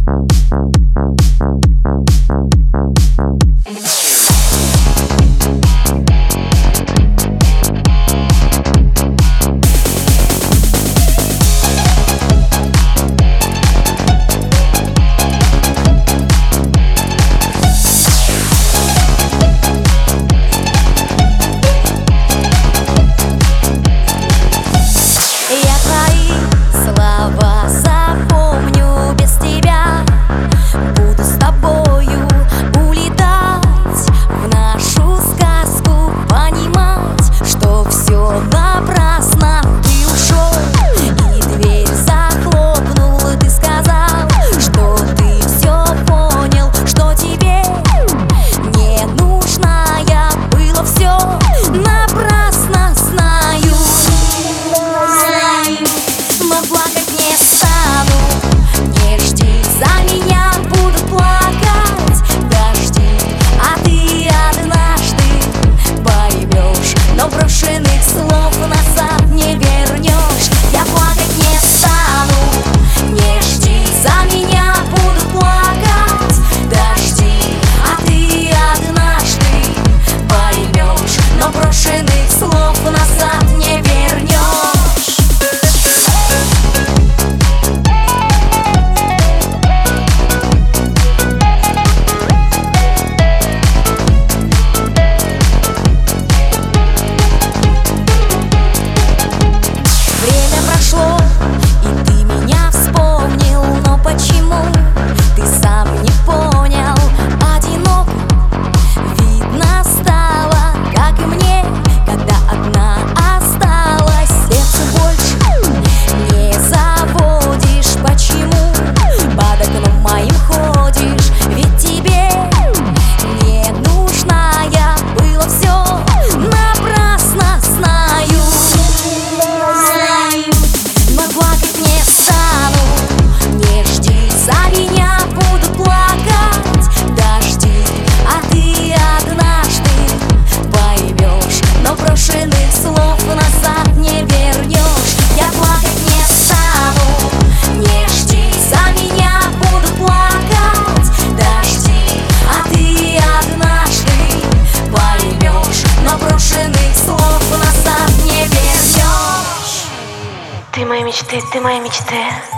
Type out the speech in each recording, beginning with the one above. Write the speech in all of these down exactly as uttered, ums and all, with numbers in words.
Ты мои мечты, ты мои мечты.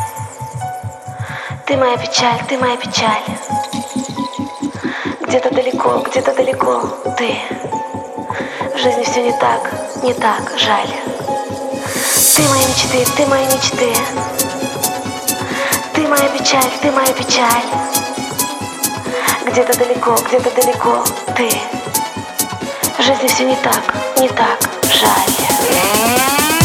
Ты моя печаль, ты моя печаль. Где-то далеко, где-то далеко ты. В жизни все не так, не так, жаль. Ты мои мечты, ты мои мечты. Ты моя печаль, ты моя печаль. Где-то далеко, где-то далеко ты. В жизни все не так, не так, жаль.